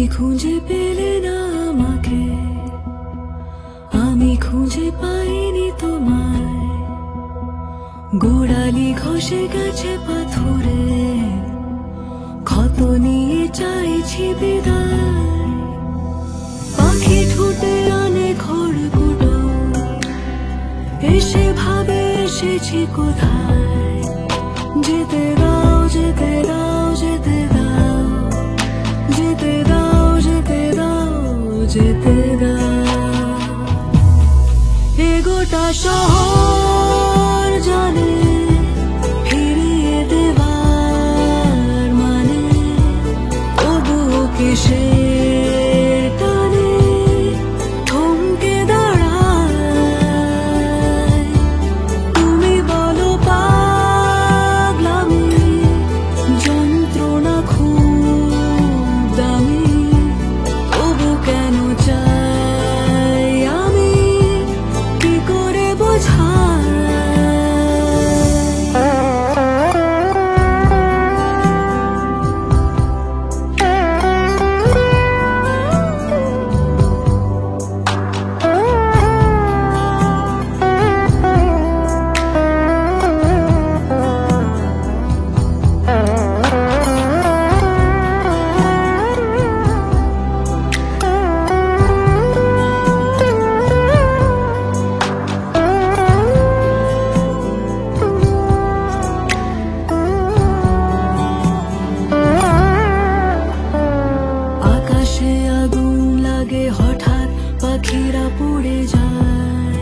খুঁজে পেলে না আমাকে, আমি খুঁজে পাইনি তোমায়। গোড়ালি ঘষে গেছে পাথরে, ক্ষত নিয়ে চাইছি বিদায়। পাখি ঠুটে আনে খড়কুটো, এসে ভাবে এসেছি কোথায়। যেতে দাও যেতে দাও যেতে দাও, যেতে দাও যেতে দাও যেতে দাও। এ গোটা শহর জানে ফিরিয়ে দেবার মানে, তবুও কিসের টানে থমকে দাঁড়ায়। তুমি বলো পাগলামি, যন্ত্রণা খুব দামি, তবু কেন চাই আমি, কি করে বোঝাই। আকাশে আগুন লাগে হঠাৎ, পাখিরা পড়ে যায়।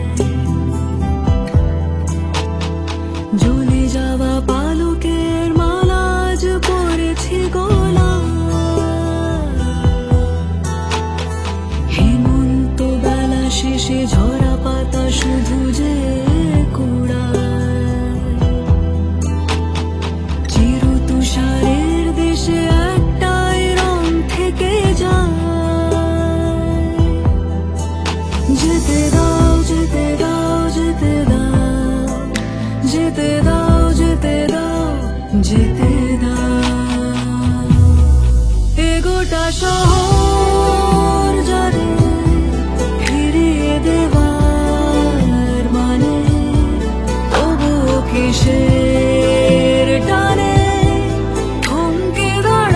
জ্বলে যাওয়া পালকের মালা আজ পড়েছি গলায়। হেমন্ত বেলা শেষে ঝরা পাতা শুধু যে কুড়ায়। চির তুষারের দেশে একটাই রং থেকে যায়। যেতে দাও যেতে দাও যেতে দাও, যেতে দাও যেতে দাও যেতে দাও। এ গোটা শহর জানে ফিরিয়ে দেবার মানে, তবুও কিসের টানে থমকে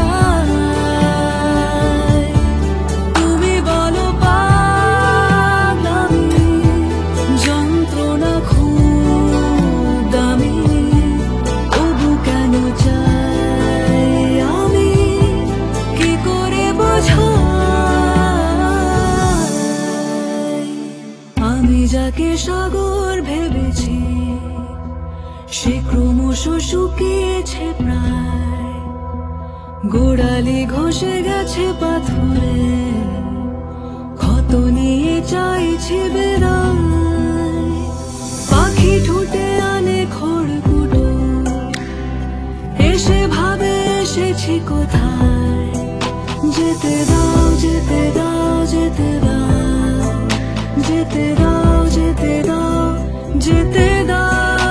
দাঁড়ায়। তুমি বলো পাগলামি, যন্ত্রণা খুব দামি, তবু কেন চাই আমি, কি করে বোঝাই। আমি যাকে সাগর ভেবেছি, সে ক্রমশ শুকিয়েছে প্রায়। গোড়ালি ঘষে গেছে পাথরে, ক্ষত নিয়ে চাইছি বিদায়। পাখি ঠুটে আনে খড়কুটো, এসে ভাবে এসেছি কোথায়। যেতে দাও যেতে দাও যেতে দাও, যেতে দাও যেতে দাও যেতে দাও।